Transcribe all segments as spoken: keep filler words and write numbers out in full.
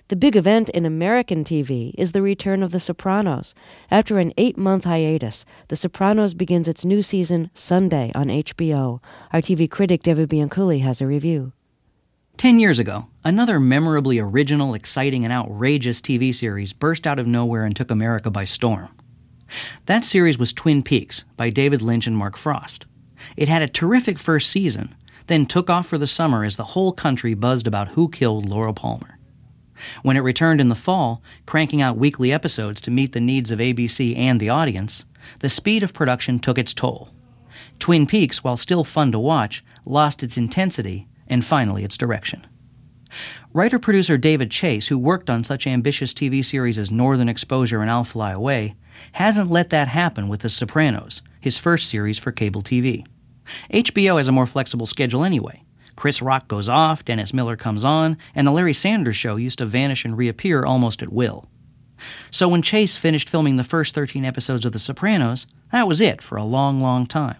The big event in American T V is the return of The Sopranos. After an eight-month hiatus, The Sopranos begins its new season Sunday on H B O. Our T V critic David Bianculli has a review. Ten years ago, another memorably original, exciting, and outrageous T V series burst out of nowhere and took America by storm. That series was Twin Peaks by David Lynch and Mark Frost. It had a terrific first season, then took off for the summer as the whole country buzzed about who killed Laura Palmer. When it returned in the fall, cranking out weekly episodes to meet the needs of A B C and the audience, the speed of production took its toll. Twin Peaks, while still fun to watch, lost its intensity and finally its direction. Writer-producer David Chase, who worked on such ambitious T V series as Northern Exposure and I'll Fly Away, hasn't let that happen with The Sopranos, his first series for cable T V. H B O has a more flexible schedule anyway. Chris Rock goes off, Dennis Miller comes on, and The Larry Sanders Show used to vanish and reappear almost at will. So when Chase finished filming the first thirteen episodes of The Sopranos, that was it for a long, long time.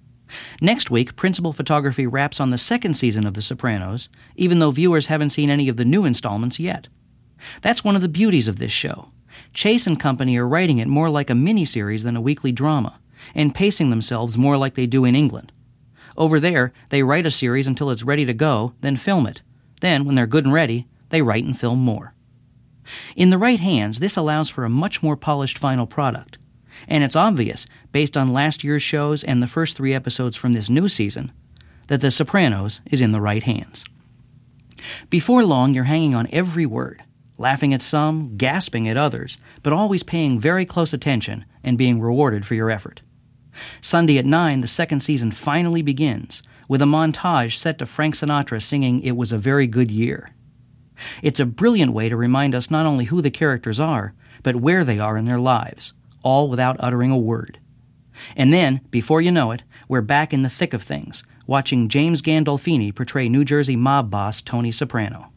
Next week, Principal Photography wraps on the second season of The Sopranos, even though viewers haven't seen any of the new installments yet. That's one of the beauties of this show. Chase and company are writing it more like a miniseries than a weekly drama, and pacing themselves more like they do in England. Over there, they write a series until it's ready to go, then film it. Then, when they're good and ready, they write and film more. In the right hands, this allows for a much more polished final product. And it's obvious, based on last year's shows and the first three episodes from this new season, that The Sopranos is in the right hands. Before long, you're hanging on every word, laughing at some, gasping at others, but always paying very close attention and being rewarded for your effort. Sunday at nine, the second season finally begins, with a montage set to Frank Sinatra singing "It Was a Very Good Year." It's a brilliant way to remind us not only who the characters are, but where they are in their lives, all without uttering a word. And then, before you know it, we're back in the thick of things, watching James Gandolfini portray New Jersey mob boss Tony Soprano.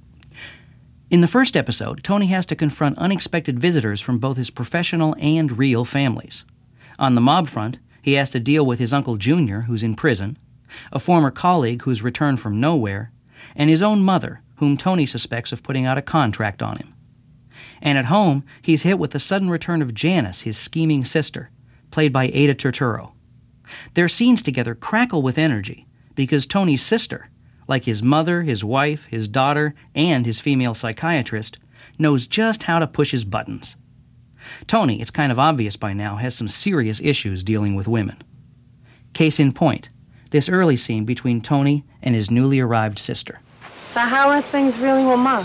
In the first episode, Tony has to confront unexpected visitors from both his professional and real families. On the mob front, he has to deal with his Uncle Junior, who's in prison, a former colleague who's returned from nowhere, and his own mother, whom Tony suspects of putting out a contract on him. And at home, he's hit with the sudden return of Janice, his scheming sister, played by Ada Turturro. Their scenes together crackle with energy, because Tony's sister, like his mother, his wife, his daughter, and his female psychiatrist, knows just how to push his buttons. Tony, it's kind of obvious by now, has some serious issues dealing with women. Case in point, this early scene between Tony and his newly arrived sister. So how are things really with Ma?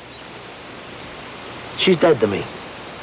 She's dead to me.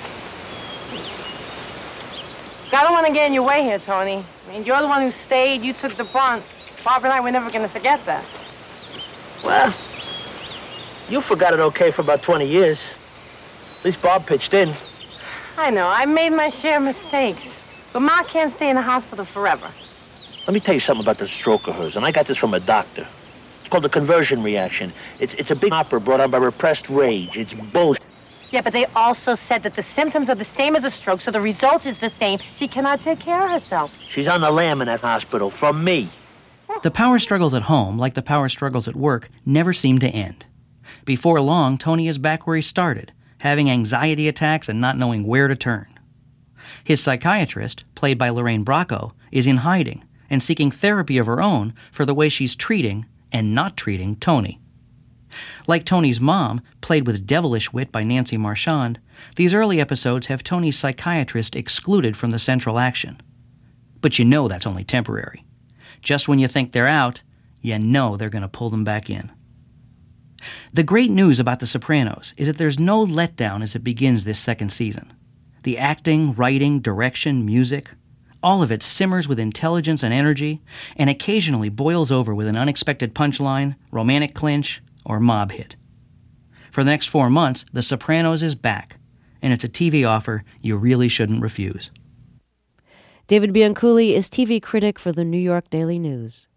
I don't want to get in your way here, Tony. I mean, you're the one who stayed, you took the brunt. Bob and I were never going to forget that. Well, you forgot it okay for about twenty years. At least Bob pitched in. I know, I made my share of mistakes. But Ma can't stay in the hospital forever. Let me tell you something about this stroke of hers, and I got this from a doctor. It's called the conversion reaction. It's, it's a big opera brought on by repressed rage. It's bullshit. Yeah, but they also said that the symptoms are the same as a stroke, so the result is the same. She cannot take care of herself. She's on the lam in that hospital, from me. The power struggles at home, like the power struggles at work, never seem to end. Before long, Tony is back where he started, having anxiety attacks and not knowing where to turn. His psychiatrist, played by Lorraine Bracco, is in hiding and seeking therapy of her own for the way she's treating and not treating Tony. Like Tony's mom, played with devilish wit by Nancy Marchand, these early episodes have Tony's psychiatrist excluded from the central action. But you know that's only temporary. Just when you think they're out, you know they're going to pull them back in. The great news about The Sopranos is that there's no letdown as it begins this second season. The acting, writing, direction, music, all of it simmers with intelligence and energy, and occasionally boils over with an unexpected punchline, romantic clinch, or mob hit. For the next four months, The Sopranos is back, and it's a T V offer you really shouldn't refuse. David Bianculli is T V critic for the New York Daily News.